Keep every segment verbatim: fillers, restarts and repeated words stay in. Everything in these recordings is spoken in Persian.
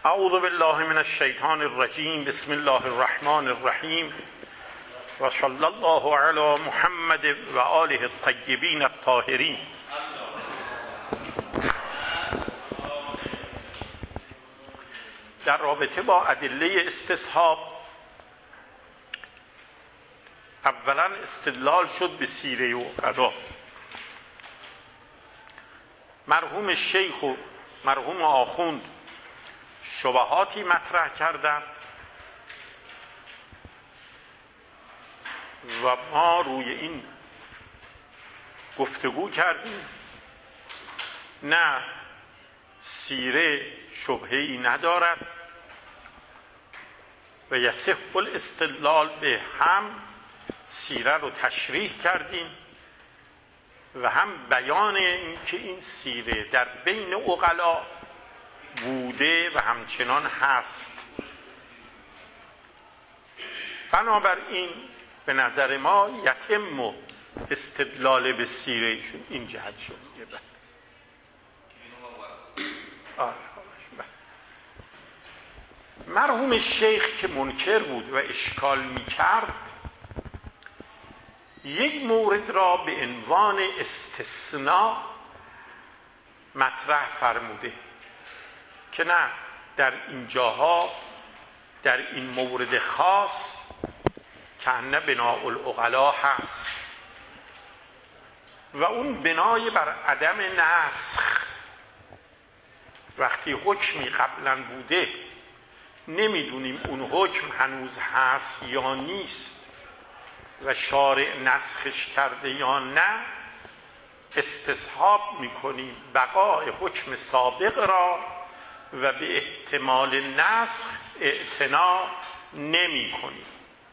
اعوذ بالله من الشیطان الرجیم. بسم الله الرحمن الرحیم و صلی الله علی محمد و آله الطیبین الطاهرین. در رابطه با ادله استصحاب، اولا استدلال شد به سیره عقلا. مرحوم شیخ و مرحوم آخوند شبهاتی مطرح کردند و ما روی این گفتگو کردیم. نه، سیره شبهه‌ای ندارد و یصح الاستدلال به، هم سیره رو تشریح کردیم و هم بیان این که این سیره در بین عقلا بوده و همچنان هست. بنابراین به نظر ما یتم استدلال به سیره ایشون این جهت شد. مرحوم شیخ که منکر بود و اشکال می کرد، یک مورد را به عنوان استثناء مطرح فرموده که نه، در این جاها، در این مورد خاص که نه بناء العقلا هست و اون بنای بر عدم نسخ. وقتی حکمی قبلا بوده نمیدونیم اون حکم هنوز هست یا نیست و شارع نسخش کرده یا نه، استصحاب میکنیم بقای حکم سابق را و به احتمال نسخ اعتنا نمی کنیم.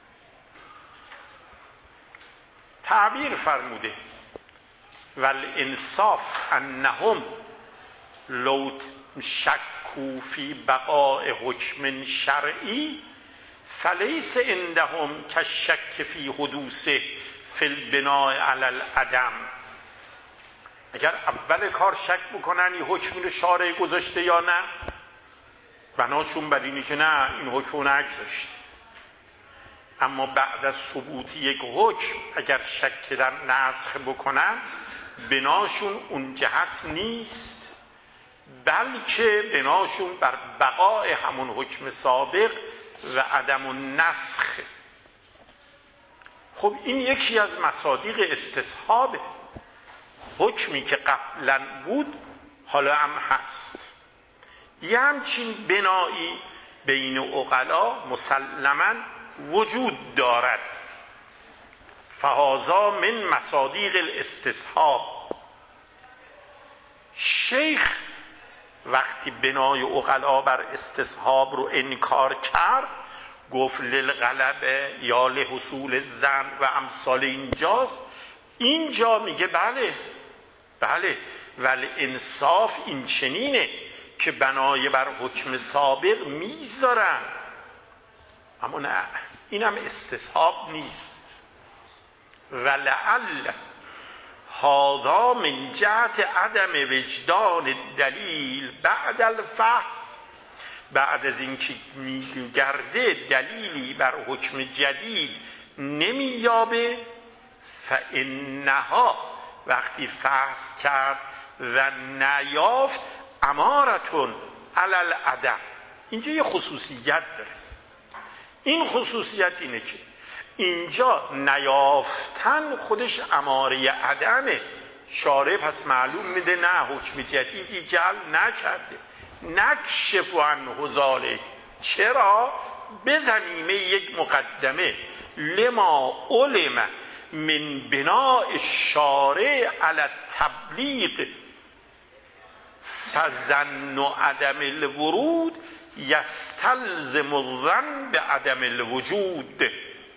تعبیر فرموده والانصاف انهم لو شکوا فی بقاء حکم شرعی فلیس عندهم کالشک فی حدوثه فی البناء علی العدم. اگر اول کار شک بکنن این حکمی رو شارع گذاشته یا نه، بناشون بر اینی که نه، این حکم رو نگذاشته. اما بعد از ثبوت یک حکم اگر شک در نسخ بکنن، بناشون اون جهت نیست، بلکه بناشون بر بقای همون حکم سابق و عدم النسخ. خب این یکی از مصادیق استصحابه. حکمی که قبلا بود حالا هم هست. یه همچین بنایی بین عقلا مسلماً وجود دارد. فهذا من مصادیق الاستصحاب. شیخ وقتی بنای عقلا بر استصحاب رو انکار کرد، گفت للغلبه یا لحصول الظن و امثال اینجاست. اینجا میگه بله بله ولی انصاف این چنینه که بنای بر حکم سابق میذارن، اما نه، اینم استصحاب نیست. ولعل هذا من جهت عدم وجدان الدلیل بعد الفحص. بعد از اینکه میگرده دلیلی بر حکم جدید نمییابه، فانها، وقتی فحص کرد و نیافت، امارتون علی العدم. اینجا یه خصوصیت داره. این خصوصیت اینه که اینجا نیافتن خودش اماره عدمه. شارع پس معلوم میده نه، حکم جدیدی جعل نکرده. نکشف عنه ذالک. چرا؟ به زمینه یک مقدمه لما علم من بناء الشارع علی التبلیغ فظن عدم الورود یستلزم الظن به عدم الوجود.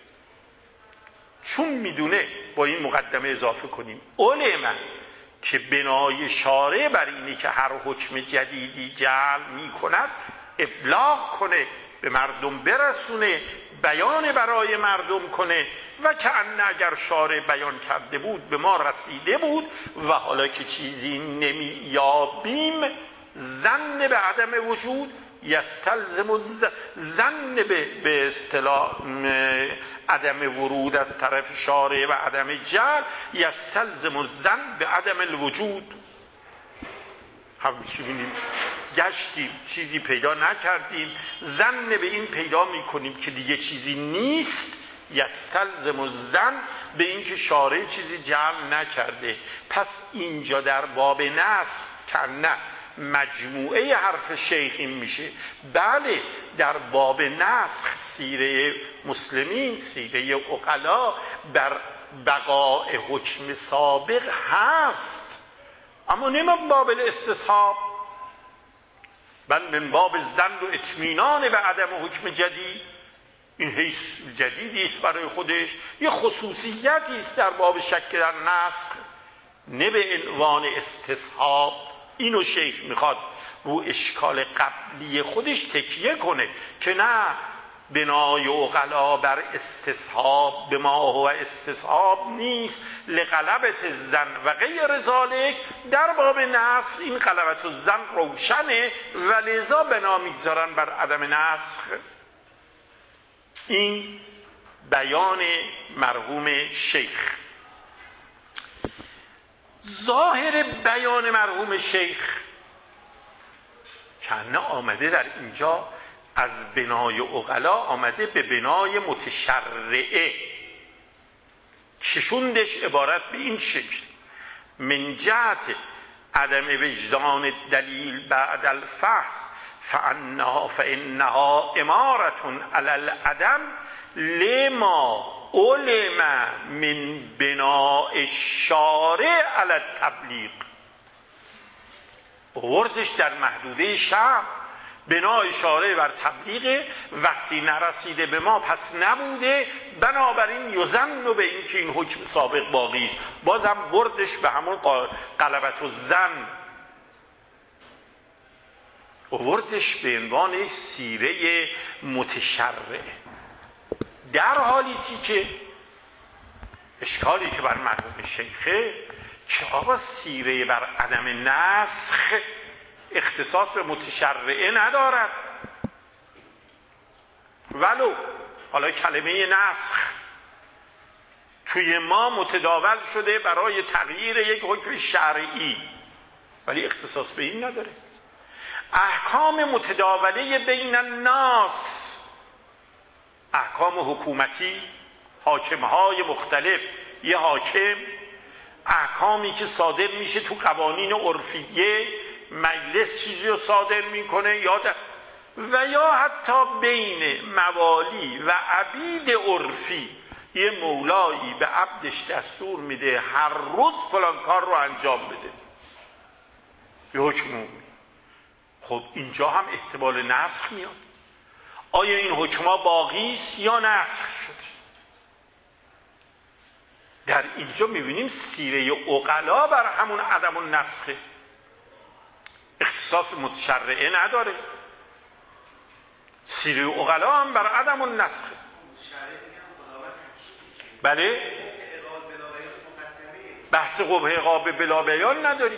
چون میدونه، با این مقدمه اضافه کنیم، علم که بنای شارع بر اینه که هر حکم جدیدی جعل میکند ابلاغ کنه، به مردم برسونه، بیان برای مردم کنه و که ان اگر شارع بیان کرده بود به ما رسیده بود و حالا که چیزی نمییابیم، ظن به عدم وجود یستلزم ظن به اصطلاح عدم ورود از طرف شارع و عدم جعل یستلزم ظن به عدم الوجود. همیشه بینیم گشتیم چیزی پیدا نکردیم، ظن به این پیدا میکنیم که دیگه چیزی نیست، یستلزم الظن به این که شارع چیزی جمع نکرده. پس اینجا در باب نسخ کنه مجموعه حرف شیخ این میشه. بله در باب نسخ سیره مسلمین، سیره عقلا بر بقاء حکم سابق هست، اما نه من باب الاستصحاب، بل من باب ظن و اطمینان به عدم حکم جدید. این حیث جدیدی است برای خودش، یه خصوصیتی است در باب شک در نسخ، نه به عنوان استصحاب. اینو شیخ میخواد رو اشکال قبلی خودش تکیه کنه که نه، بنای عقلا بر استصحاب به ما هو استصحاب نیست، لغلبت الظن و غیر ذالک. در باب نسخ این غلبت الظن روشنه و لذا بنا میگذارن بر عدم نسخ. این بیان مرحوم شیخ. ظاهر بیان مرحوم شیخ کنه آمده در اینجا از بنای عقلا آمده به بنای متشرعه، کشوندش عبارت به این شکل: من جهت عدم وجدان دلیل بعد الفحص فانها فانها امارة علی العدم لما علم من بناء الشارع علی التبلیغ. آوردش در محدوده شرع، بنای شارع بر تبلیغ، وقتی نرسیده به ما پس نبوده، بنابراین یظن به این که این حکم سابق باقی است. بازم بردش به همون غلبت الظن، آوردش به عنوان یک سیره متشرع، در حالی که اشکالی که بر مرحوم شیخه که آقا سیره بر عدم نسخ اختصاص به متشرعه ندارد، ولو حالا کلمه نسخ توی ما متداول شده برای تغییر یک حکم شرعی، ولی اختصاص به این نداره. احکام متداوله بین الناس، احکام حکومتی، حاکمهای مختلف، یه حاکم، احکامی که صادر میشه تو قوانین عرفیه، مجلس چیزی رو صادر میکنه یا و یا حتی بین موالی و عبید عرفی، یه مولایی به عبدش دستور میده هر روز فلان کار رو انجام بده، یه حکم عمومی. خب اینجا هم احتمال نسخ میاد. آیا این حکما باقی است یا نسخ شد؟ در اینجا میبینیم سیره عقلا بر همون عدم النسخه، اختصاص متشرعه نداره. سیره عقلا هم بر عدم النسخه. بله، بحث قبح عقاب بلا بیان نداریم.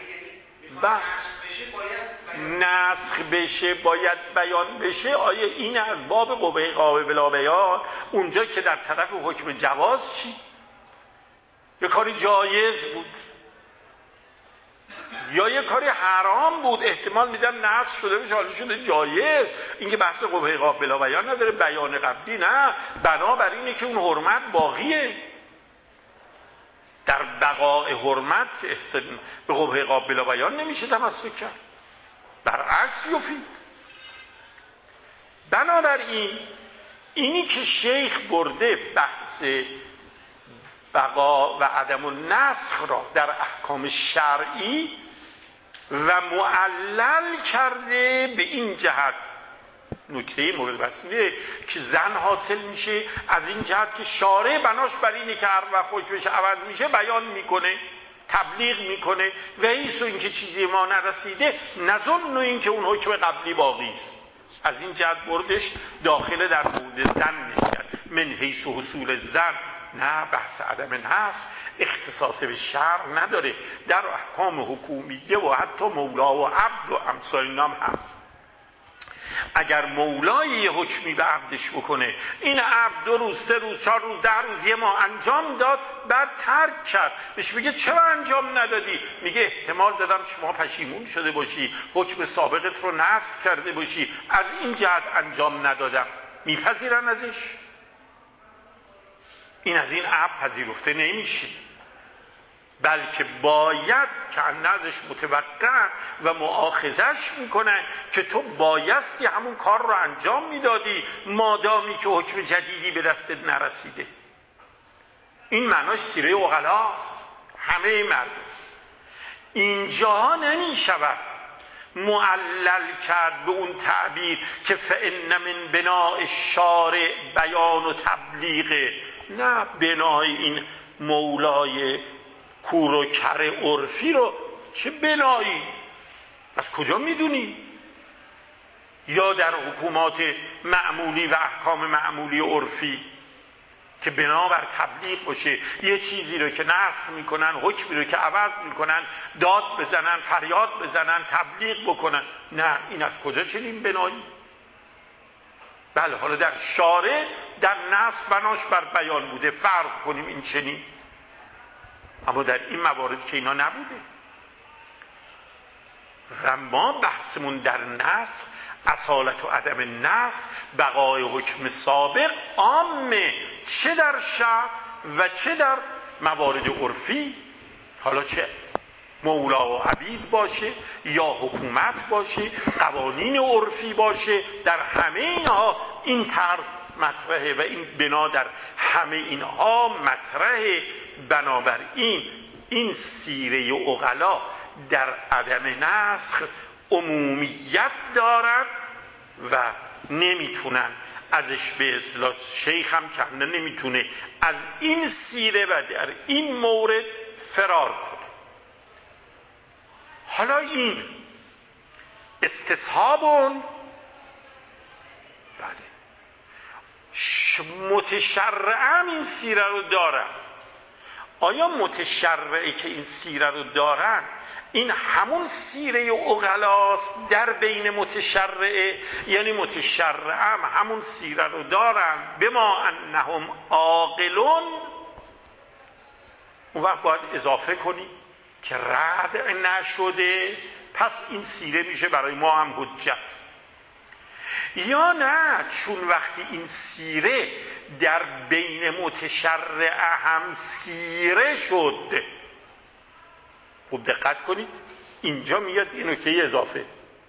نسخ بشه باید بیان بشه. آیا این از باب قبح عقاب بلا بیان؟ اونجا که در طرف حکم جواز چی؟ یه کاری جایز بود یا یه کاری حرام بود، احتمال میدم نسخ شده بشه حالا شده جایز. این که بحث قبح عقاب بلا بیان نداره. بیان قبلی نه، بنابر اینه که اون حرمت باقیه. در بقاء حرمت که به قبح عقاب بلا بیان نمیشه تمسک کرد، برعکس یفید. بنابراین اینی که شیخ برده بحث بقا و عدم النسخ را در احکام شرعی و معلل کرده به این جهت، نکته مورد بحثه که زن حاصل میشه از این جهت که شارع بناش بر اینه که هر وقت حکمش عوض میشه بیان میکنه، تبلیغ میکنه و ایسو این که چیزی ما نرسیده نظن این که اون حکم قبلی باقی است. از این جهت بردش داخل در مورد زن نشد. من حیث حصول زن، نه بحث عدم هست، اختصاص به شرع نداره، در احکام حکومیه و حتی مولا و عبد و امثال نام هست. اگر مولای یه حکمی به عبدش بکنه، این عبد دو روز سه روز چهار روز ده روز یه ماه انجام داد، بعد ترک کرد، بهش میگه چرا انجام ندادی؟ میگه احتمال دادم شما پشیمون شده باشی، حکم سابقت رو نسخ کرده باشی، از این جهت انجام ندادم. میپذیرن ازش؟ این از این عبد پذیرفته نمیشه، بلکه باید که ازش متوقع و مؤاخذش میکنن که تو بایستی همون کار رو انجام میدادی مادامی که حکم جدیدی به دستت نرسیده. این معناش سیره عقلاست، همه مردم. اینجا نمیشود معلل کرد به اون تعبیر که فإن من بناء الشارع بیان و تبلیغ. نه، بنای این مولای کور و کر عرفی رو چه بنایی؟ از کجا میدونی؟ یا در حکومات معمولی و احکام معمولی عرفی که بنا بر تبلیغ باشه، یه چیزی رو که نسخ میکنن، حکمی رو که عوض میکنن، داد بزنن، فریاد بزنن، تبلیغ بکنن. نه، این از کجا چنین بنایی؟ بله، حالا در شارع در نسخ بناش بر بیان بوده، فرض کنیم این چنین، اما در این موارد که اینا نبوده. و ما بحثمون در نسخ، اصالت و عدم نسخ، بقای حکم سابق عامه، چه در شرع و چه در موارد عرفی. حالا چه مولا و عبید باشه یا حکومت باشه، قوانین عرفی باشه، در همه اینها این طرز مطرحه و این بنا در همه اینها مطرحه. بنابراین این سیره عقلا در عدم نسخ عمومیت دارد و نمیتونن ازش به اصطلاح، شیخ هم کنه نمیتونه از این سیره و در این مورد فرار کنه. حالا این استصحابون، بله، متشرعم این سیره رو دارن. آیا متشرعی که این سیره رو دارن این همون سیره عقلاست در بین متشرعه؟ یعنی متشرعم همون سیره رو دارن بما انهم عاقلون؟ اون وقت باید اضافه کنی که رد نشده، پس این سیره میشه برای ما هم حجت. یا نه، چون وقتی این سیره در بین متشرع هم سیره شد. خوب دقت کنید، اینجا میاد این نکته اضافه.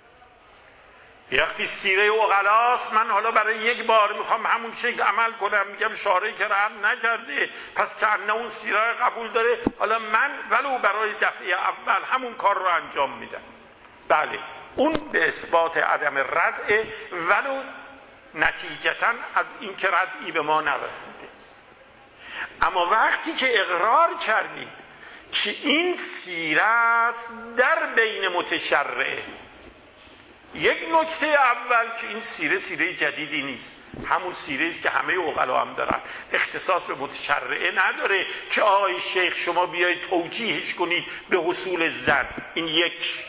وقتی سیره عقلاست، من حالا برای یک بار میخوام همون شکل عمل کنم، میگم شارعی که رد نکرده پس که انه اون سیره قبول داره، حالا من ولو برای دفعه اول همون کار رو انجام میدم. بله، اون به اثبات عدم ردع، ولو نتیجتاً از این که ردعی به ما نرسیده. اما وقتی که اقرار کردید که این سیره است در بین متشرعه، یک نکته اول که این سیره سیره جدیدی نیست، همون سیره است که همه عقلا هم دارن، اختصاص به متشرعه نداره که آقای شیخ شما بیایید توجیهش کنید به حصول زن. این یک.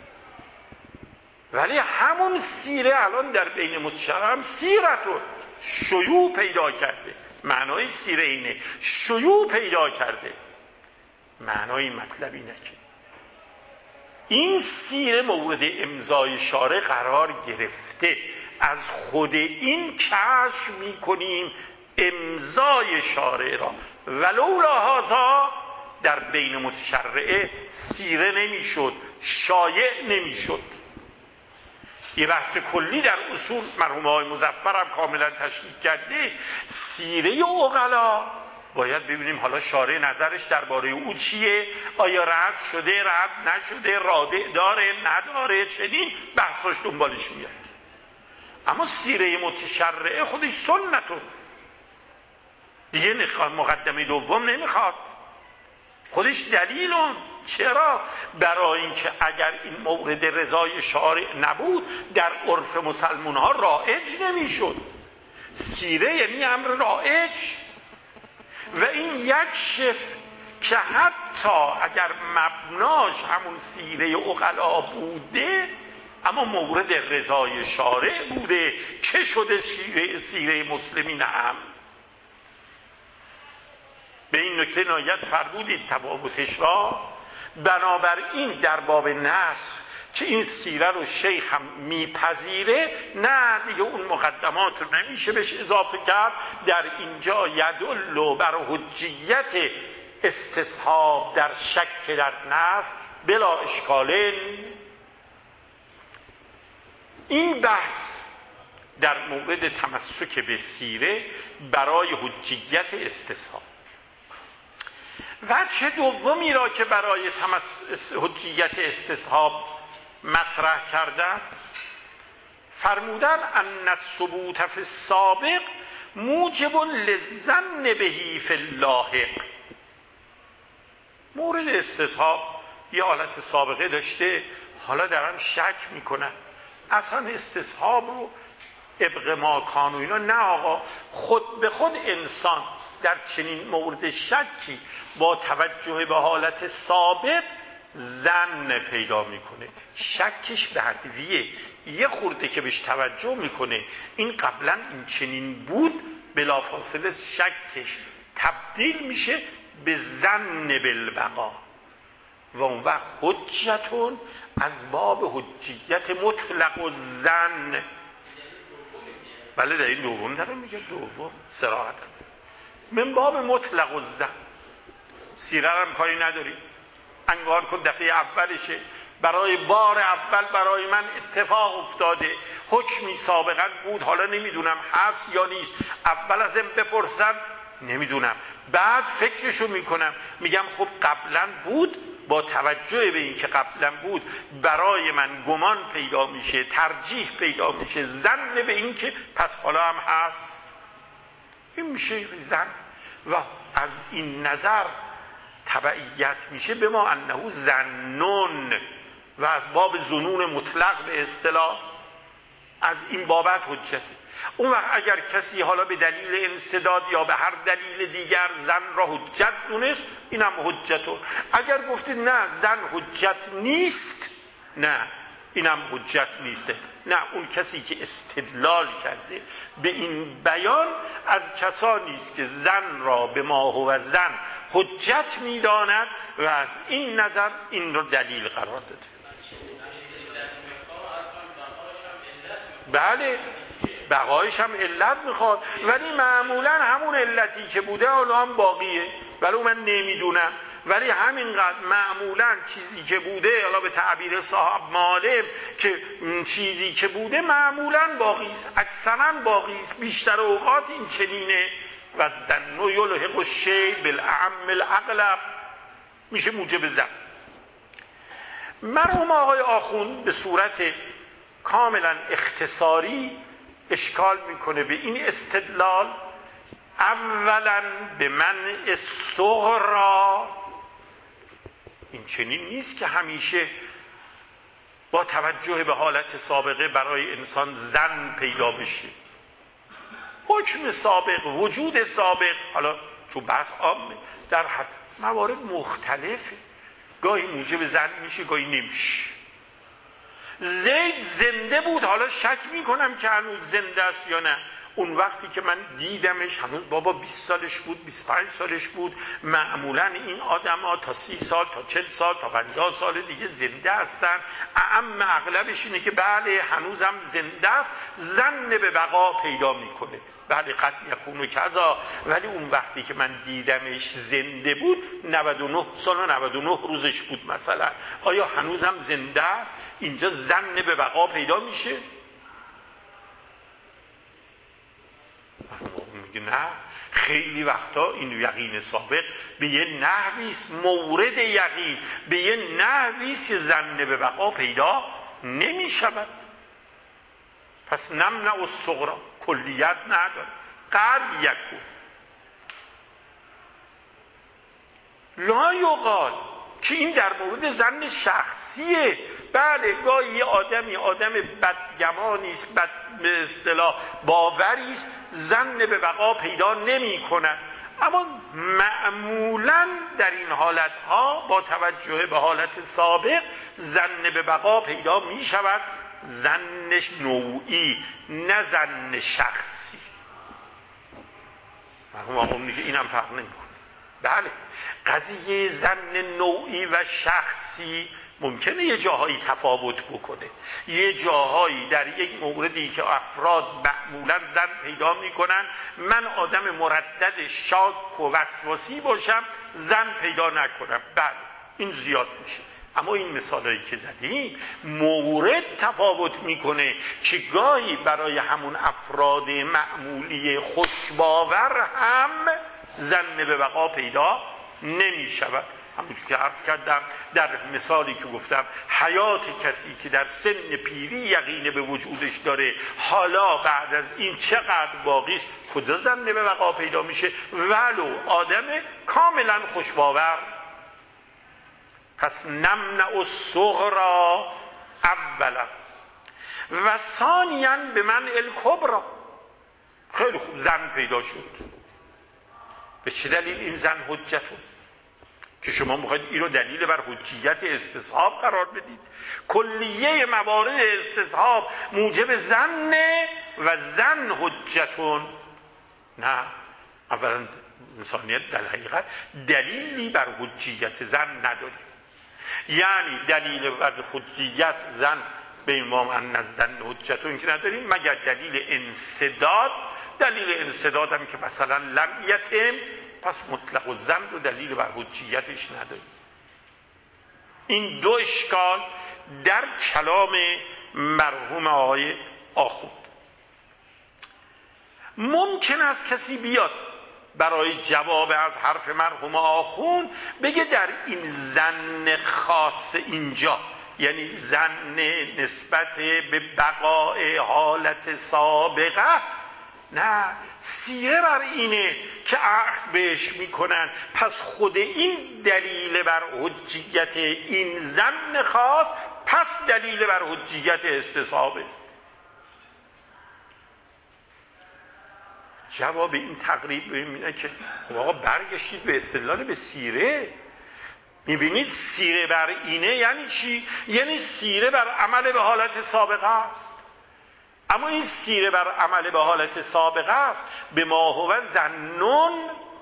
ولی همون سیره الان در بین متشرع هم سیرتون شیوع پیدا کرده. معنای سیره اینه، شیوع پیدا کرده. معنای این مطلب اینه که این سیره مورد امضای شارع قرار گرفته، از خود این کشف میکنیم امضای شارع را. ولولا هذا در بین متشرعه سیره نمیشد، شایع نمیشد. یه بحث کلی در اصول مرحوم آقای مظفر هم کاملا تشریح کرده. سیره عقلا باید ببینیم حالا شارع نظرش درباره او چیه، آیا رد شده، رد نشده، رادع داره، نداره، چنین بحثاش دنبالش میاد. اما سیره متشرعه خودش سنتون دیگه مقدمه دوم نمیخواد، خودش دلیلون. چرا؟ برای اینکه اگر این مورد رضای شارع نبود در عرف مسلمان ها رایج نمیشد. سیره یعنی امر رایج. و این یک شف که حتی اگر مبناش همون سیره عقلا بوده، اما مورد رضای شارع بوده. چه شده سیره, سیره مسلمین هم به این نکته عنایت فرمودید تفاوتش را. بنابراین در باب نسخ که این سیره رو شیخ هم میپذیره، نه دیگه اون مقدمات رو نمیشه بهش اضافه کرد. در اینجا یدل بر حجیت استصحاب در شک در نسخ بلا اشکال. این بحث در مورد تمسک به سیره برای حجیت استصحاب. وجه دومی را که برای تمس... حجیت استصحاب مطرح کردن، فرمودن ان الثبوت فی السابق موجب للظن به فی اللاحق. مورد استصحاب یه حالت سابقه داشته، حالا دارن شک میکنن. اصلا استصحاب رو ابق ما کان و اینا، نه آقا، خود به خود انسان در چنین مورد شکی با توجه به حالت سابق ظن پیدا میکنه. شکش بدویه، یه خورده که بهش توجه میکنه این قبلا این چنین بود، بلافاصله شکش تبدیل میشه به ظن بالبقا و اون وقت حجتون از باب حجیت مطلق و ظن. بله در این دوم دارم میگم، دوم صراحتا من باب مطلق و ظن. سیره هم کاری نداری، انگار کن دفعه اولشه، برای بار اول برای من اتفاق افتاده، حکمی سابقا بود، حالا نمیدونم هست یا نیست، اول ازم بپرسم نمیدونم، بعد فکرشو میکنم میگم خب قبلا بود، با توجه به این که قبلا بود برای من گمان پیدا میشه، ترجیح پیدا میشه، ظن به این که پس حالا هم هست. این میشه ظن و از این نظر تبعیت میشه به ما انه ظنون و از باب ظنون مطلق به اصطلاح از این بابت حجته. اون وقت اگر کسی حالا به دلیل انسداد یا به هر دلیل دیگر زن را حجت دونست، اینم حجته. اگر گفتید نه زن حجت نیست، نه اینم حجت نیسته. نه، اون کسی که استدلال کرده به این بیان از کسانی است که زن را به ما هو زن حجت میداند و از این نظر این را دلیل قرار داده. بله بقایش هم علت میخواد، ولی معمولا همون علتی که بوده حالا هم باقیه، ولی من نمیدونم، ولی همینقدر معمولا چیزی که بوده، حالا به تعبیر صاحب معالم که چیزی که بوده معمولا باقی است، اکثرا باقی است، بیشتر اوقات این چنینه. و ظن یلحق الشیء بالاعم الاغلب، میشه موجب ظن. مرحوم آقای آخوند به صورت کاملا اختصاری اشکال میکنه به این استدلال. اولا به منع صغرا، این چنین نیست که همیشه با توجه به حالت سابقه برای انسان ظن پیدا بشه. حکم سابق، وجود سابق، حالا چون بحث عامه در هر موارد مختلفه، گاهی موجب ظن میشه گاهی نمیشه. زید زنده بود، حالا شک میکنم که هنوز زنده است یا نه. اون وقتی که من دیدمش هنوز بابا بیست سالش بود، بیست و پنج سالش بود. معمولا این آدم ها تا سی سال تا چل سال تا پنجاه سال دیگه زنده هستن. اعم اغلبش اینه که بله هنوزم زنده است، ظن به بقا پیدا میکنه. بله قد یکون کذا، ولی اون وقتی که من دیدمش زنده بود نود و نه سال و نود و نه روزش بود مثلا، آیا هنوزم زنده است؟ اینجا ظن به بقا پیدا میشه؟ میگه نه، خیلی وقتا این یقین سابق به یه نحویست، مورد یقین به یه نحویست که ظن به بقا پیدا نمی شود. پس نمنع الصغرا کلیت نداره، قد یکون. لا یقال که این در مورد ظن شخصیه. بله گاهی یه آدمی آدم بدگمانی است، بد به اصطلاح باوری است، ظن به بقا پیدا نمی کند. اما معمولا در این حالتها با توجه به حالت سابق ظن به بقا پیدا می شود زنش نوعی نه زن شخصی. مرحوم آقا میگه اینم فرق نمیکنه. بله قضیه زن نوعی و شخصی ممکنه یه جاهایی تفاوت بکنه، یه جاهایی در یک موردی که افراد معمولا زن پیدا میکنن، من آدم مردد شاک و وسواسی باشم زن پیدا نکنم، بله این زیاد میشه. اما این مثالایی که زدیم مورد تفاوت میکنه که گاهی برای همون افراد معمولی خوشباور هم زن به بقا پیدا نمیشود. همونطور که عرض کردم در مثالی که گفتم، حیات کسی که در سن پیری یقین به وجودش داره حالا بعد از این چقدر باقیست، کجا زن به بقا پیدا میشه؟ ولو آدم کاملا خوشباور. پس نمنع الصغرا اولا و ثانیا به من الکبرا. خیلی خوب زن پیدا شد، به چه دلیل این زن حجتون که شما میخواید این رو دلیل بر حجیت استصحاب قرار بدید؟ کلیه موارد استصحاب موجب زن و زن حجتون. نه، اولا انسانیت در حقیقت دلیلی بر حجیت زن نداریم، یعنی دلیل بر حجیت زن به عنوان ان زن حجتون که نداریم مگر دلیل انسداد. دلیل انسداد هم که مثلا لم یتم، پس مطلق و زن رو دلیل بر حجیتش نداریم. این دو اشکال در کلام مرحوم آقای آخوند. ممکن است کسی بیاد برای جواب از حرف مرحوم آخوند بگه در این زن خاص اینجا، یعنی زن نسبت به بقای حالت سابقه، نه، سیره بر اینه که عکس بهش میکنن، پس خود این دلیل بر حجیت این زن خاص، پس دلیل بر حجیت استصحابه. جواب این تقریب اینه که خب آقا برگشتید به استدلال به سیره. میبینید سیره بر اینه یعنی چی؟ یعنی سیره بر عمل به حالت سابقه است. اما این سیره بر عمل به حالت سابقه است به ما هو ظنون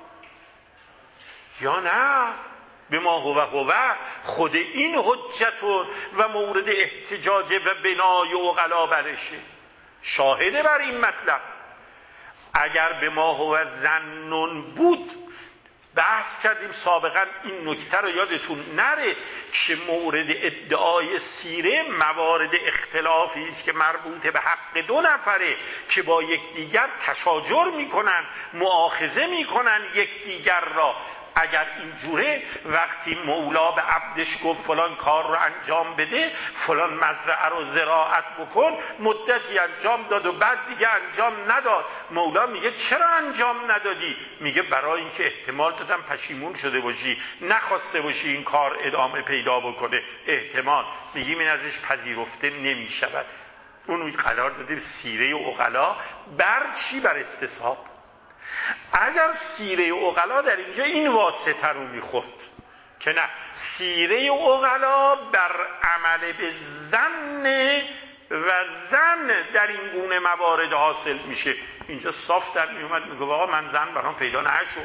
یا نه به ما هو هو خود این حجتون و مورد احتجاج و بنای عقلا برشه، شاهده بر این مطلب. اگر به ما هو ظنون بود، بحث کردیم سابقا این نکته رو یادتون نره که مورد ادعای سیره موارد اختلافی است که مربوط به حق دو نفره که با یکدیگر تشاجر میکنن، مؤاخذه میکنن یکدیگر را. اگر اینجوره وقتی مولا به عبدش گفت فلان کار رو انجام بده، فلان مزرعه رو زراعت بکن، مدتی انجام داد و بعد دیگه انجام نداد، مولا میگه چرا انجام ندادی؟ میگه برای اینکه احتمال دادم پشیمون شده باشی، نخواسته باشی این کار ادامه پیدا بکنه. احتمال میگیم این ازش پذیرفته نمیشود. اون قرار داده سیره عقلا بر چی؟ بر استصحاب. اگر سیره عقلا در اینجا این واسطه رو میخورد که نه، سیره عقلا بر عمل به زن و زن در این گونه موارد حاصل میشه، اینجا صاف در میومد میگه آقا من زن برام پیدا نشد.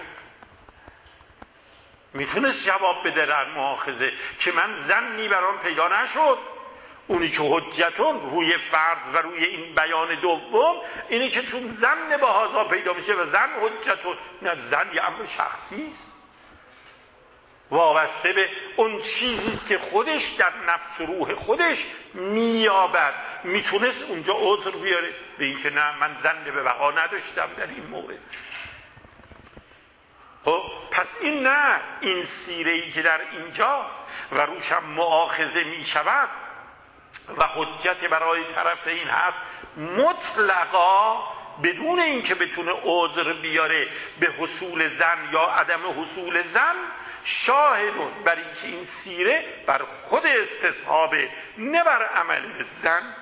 میتونست جواب بده در مؤاخذه که من زنی برام پیدا نشد. اونی که حجتون روی فرض و روی این بیان دوم اینی که چون زن به هازا پیدا میشه و زن حجتون، نه، زن یه امر شخصی است وابسته به اون چیزیست که خودش در نفس و روح خودش مییابد. میتونست اونجا عذر بیاره به این که نه من زن به بقا نداشتم در این مورد. خب پس این نه، این سیره‌ای که در اینجاست و روش هم مؤاخذه میشود و حجت برای طرف این هست مطلقا بدون اینکه بتونه عذر بیاره به حصول زن یا عدم حصول زن، شاهدون بر اینکه این سیره بر خود استصحابه نه بر عمل به زن.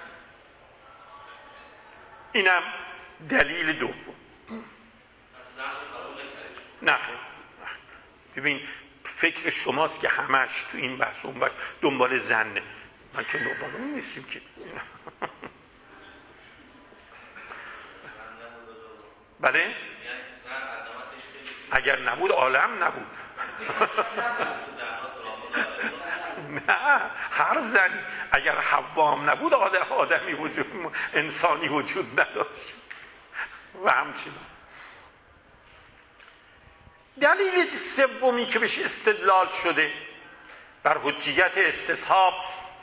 اینم دلیل دوم. نه خیلی ببین فکر شماست که همش تو این بحث اون بحث دنبال زنه، من که دنبال اون نیستیم که بله؟ اگر نبود عالم نبود. نه، هر زنی اگر حوام نبود آدمی وجود، انسانی وجود نداشت. و همچنین دلیل سومی که بهش استدلال شده بر حجیت استصحاب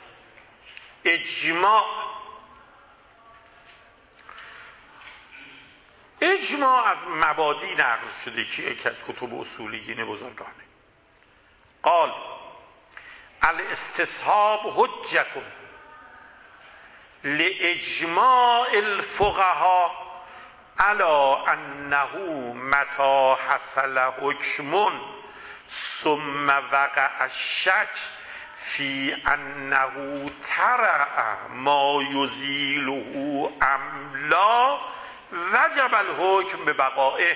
اجماع. اجماع از مبادی نقل شده که یکی از کتب اصولیین بزرگانه قال الاستصحاب حجة لاجماع الفقهاء على انه متى حصل حکم ثم وقع الشک فی انه ترع ما یزیله ام لا وجب الحکم به بقائه.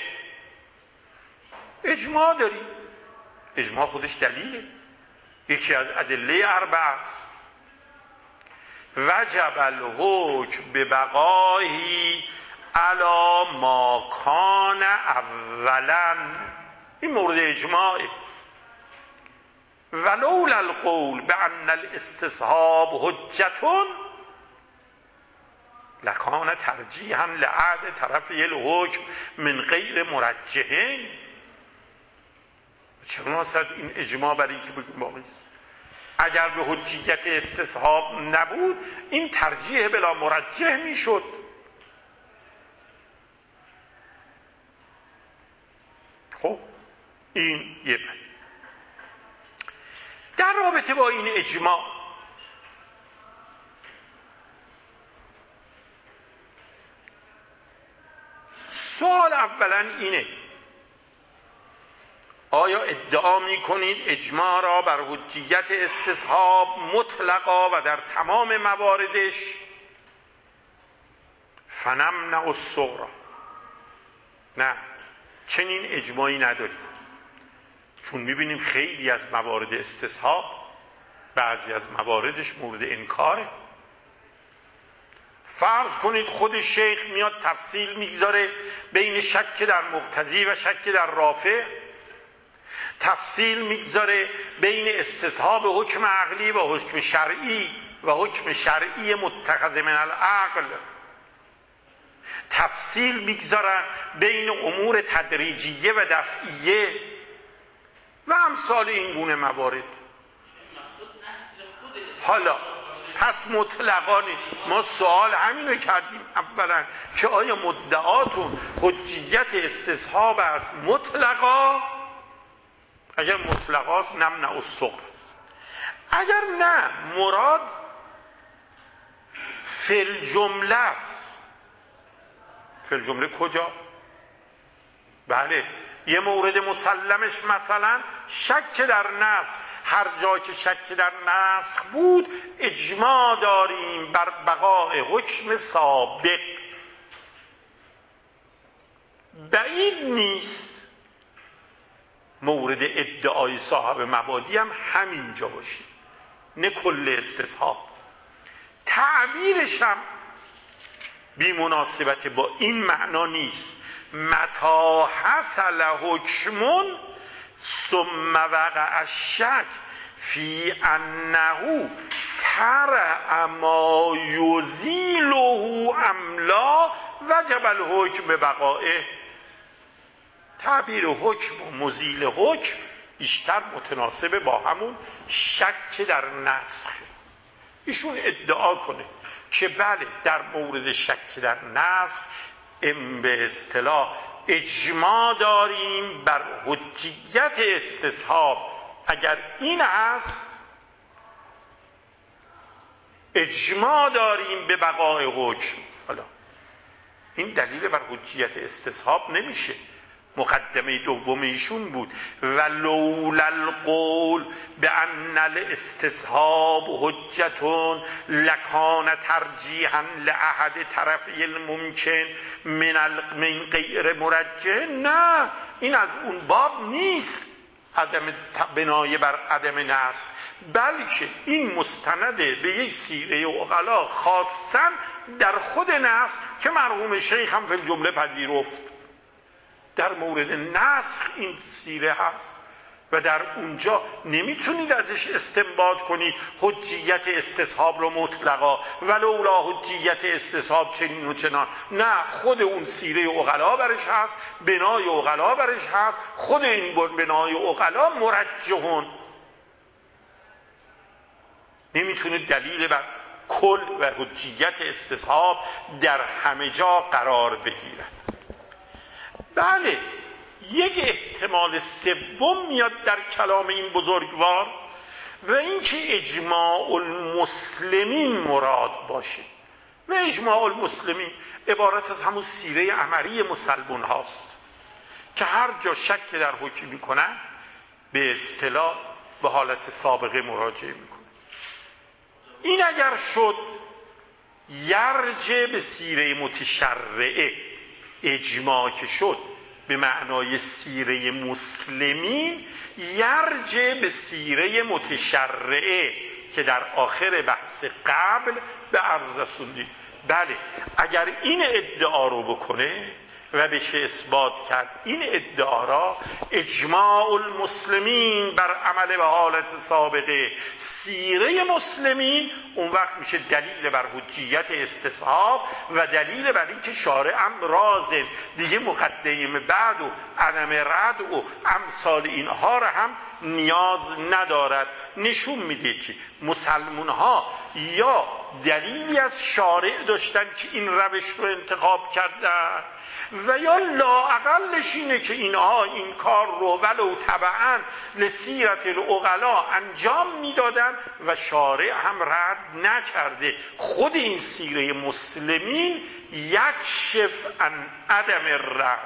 اجماع داریم، اجماع خودش دلیله، یکی از ادله اربعه است. وجب الحکم به بقائه علی ما کان اولا، این مورد اجماعه. ولولا القول بان الاستصحاب حجة لکان ترجیحا لعهد طرفی الحکم من غیر مرجحین. چرا ناصد این اجماع برای اینکه بگیم باقی است؟ اگر به حجیت استصحاب نبود این ترجیح بلا مرجح میشد. خب این یه بند. در رابطه با این اجماع سوال اولا اینه: آیا ادعا می کنید اجماع را بر حجیت استصحاب مطلقا و در تمام مواردش فنمنع الصغرى؟ نه، چنین اجماعی ندارید، چون میبینیم خیلی از موارد استصحاب بعضی از مواردش مورد انکاره. فرض کنید خود شیخ میاد تفصیل میگذاره بین شک در مقتضی و شک در رافع، تفصیل میگذاره بین استصحاب حکم عقلی و حکم شرعی و حکم شرعی متخذ من العقل، تفصیل میگذارن بین امور تدریجیه و دفعیه و امثال این گونه موارد. حالا پس مطلقانه ما سوال همینو کردیم اولا که آیا مدعاتون حجیت استصحاب است مطلقا؟ اگر مطلقاست نمنع الصغرى. اگر نه مراد فی الجمله است. فی الجمله کجا؟ بله، یه مورد مسلمش مثلا شک در نسخ، هر جا که شک در نسخ بود اجماع داریم بر بقای حکم سابق. بعید نیست مورد ادعای صاحب مبادی هم همینجا باشه، نه کل استصحاب. تعبیرش هم بی مناسبت با این معنا نیست: متى حصل حکم ثم وقع الشک فی انه ترع ما یزیله ام لا وجب الحکم به بقائه. تعبیر حکم و مزیل حکم بیشتر متناسب با همون شک در نسخ. ایشون ادعا کنه که بله در مورد شک در نسخ ام به اصطلاح اجماع داریم بر حجیت استصحاب. اگر این هست اجماع داریم به بقای حکم. حالا این دلیل بر حجیت استصحاب نمیشه. مقدمه دوم ایشون بود ولولا القول بان الاستصحاب حجة لکان ترجیحا لاحد طرفی الممکن من من غیر مرجح. نه، این از اون باب نیست، عدم بنای بر عدم نسخ، بلکه این مستنده به یک سیره عقلا خاصا در خود نسخ که مرحوم شیخ هم فی الجمله پذیرفت. در مورد نسخ این سیره هست و در اونجا نمیتونید ازش استنباط کنید حجیت استصحاب رو مطلقا ولولا حجیت استصحاب چنین و چنان. نه، خود اون سیره عقلا برش هست، بنای عقلا برش هست، خود این بنای عقلا مرجحون. نمیتونید دلیل بر کل و حجیت استصحاب در همه جا قرار بگیرد. بله، یک احتمال سوم میاد در کلام این بزرگوار و این که اجماع المسلمین مراد باشه. و اجماع المسلمین عبارت از همون سیره عملی مسلمون هاست که هر جا شک در حکم میکنن به اصطلاح به حالت سابقه مراجعه میکنن. این اگر شد یرجع به سیره متشرعه، اجماع که شد به معنای سیره مسلمین، یرجع به سیره متشرعه که در آخر بحث قبل به عرض رسوندید. بله، اگر این ادعا رو بکنه و بشه اثبات کرد این ادعا را اجماع المسلمین بر عمل به حالت سابقه سیره مسلمین، اون وقت میشه دلیل بر حجیت استصحاب و دلیل بر این که شارعم رازن دیگه مقدمه بعد و عدم رد و امثال اینها را هم نیاز ندارد. نشون میده که مسلمون ها یا دلیلی از شارع داشتن که این روش رو انتخاب کردن و یا لااقلش اینه که اینها این کار رو ولو تبعا لسیرت العقلا انجام میدادن و شارع هم رد نکرده. خود این سیره مسلمین یکشف عن عدم الرد.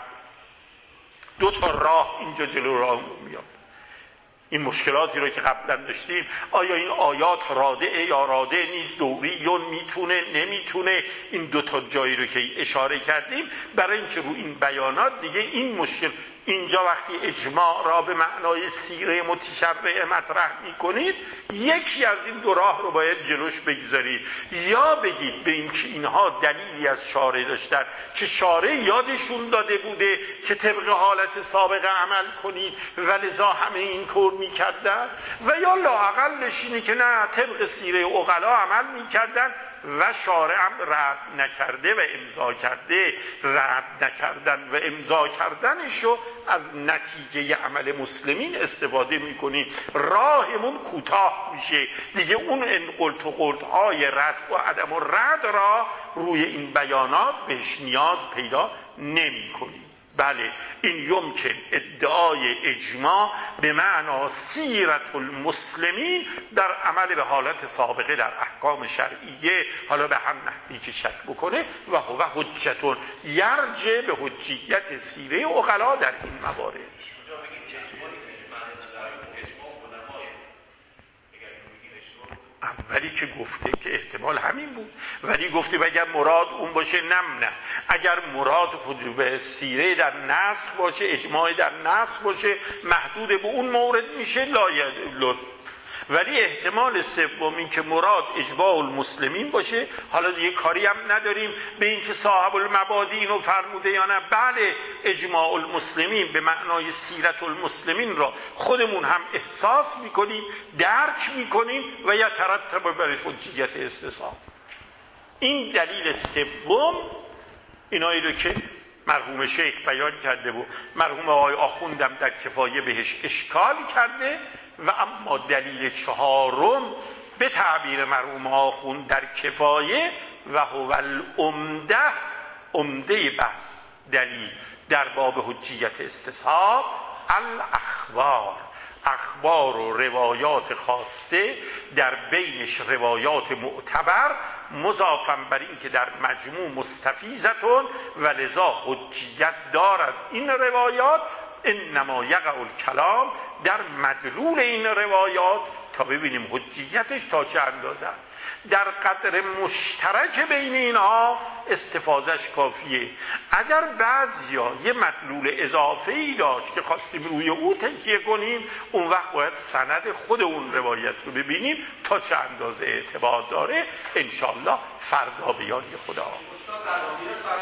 دو تا راه اینجا جلو راهمون میاد. این مشکلاتی رو که قبلا داشتیم، آیا این آیات رادعه یا رادع نیست، دوریون میتونه نمیتونه، این دو تا جایی رو که اشاره کردیم برای اینکه رو این بیانات دیگه این مشکل اینجا وقتی اجماع را به معنای سیره متشرعه مطرح میکنید یکی از این دو راه رو باید جلوش بگذارید. یا بگید به این که اینها دلیلی از شارع داشتن که شارع یادشون داده بوده که طبق حالت سابقه عمل کنید و لذا همه این کار میکردن، و یا لااقلش اینه که نه طبق سیره عقلا عمل میکردن و شارع هم رد نکرده و امضا کرده. رد نکردن و امضا کردنشو از نتیجه عمل مسلمین استفاده میکنیم، راهمون کوتاه میشه دیگه. اون انقلت و قلتهای رد و عدم و رد را روی این بیانات بهش نیاز پیدا نمی کنیم. بله، این یمکن ادعای اجماع به معنا سیرت المسلمین در عمل به حالت سابقه در احکام شرعیه، حالا به هر نحوی که شک بکنه، و هو حجتون یرجع به حجیت سیره عقلا در این موارد. اولی که گفته که احتمال همین بود، ولی گفتیم اگر مراد اون باشه نم نه. اگر مراد به سیره در نسخ باشه، اجماع در نسخ باشه، محدود به اون مورد میشه لایدلون. ولی احتمال سومی که مراد اجماع المسلمین باشه، حالا دیگه کاری هم نداریم به این که صاحب المبادی اینو فرموده یا نه. بله، اجماع المسلمین به معنای سیرت المسلمین را خودمون هم احساس میکنیم، درک میکنیم و یترتب برش حجیت استصحاب. این دلیل سوم، اینایی رو که مرحوم شیخ بیان کرده بود، مرحوم آقای آخوندم در کفایه بهش اشکال کرده. و اما دلیل چهارم به تعبیر مرحوم آخوند در کفایه و هو العمده، عمده بحث دلیل در باب حجیت استصحاب، الاخبار، اخبار و روایات خاصه در بینش روایات معتبر، مضافاً بر این که در مجموع مستفیضتون و لذا حجیت دارد این روایات. انما یقع الکلام در مدلول این روایات تا ببینیم حجیتش تا چه اندازه است. در قدر مشترک بین اینها استفاضهش کافیه. اگر بعضیا یه مدلول اضافه‌ای داشت که خواستیم روی او تکیه کنیم، اون وقت باید سند خود اون روایت رو ببینیم تا چه اندازه اعتبار داره. انشالله فردا بیانی خدا.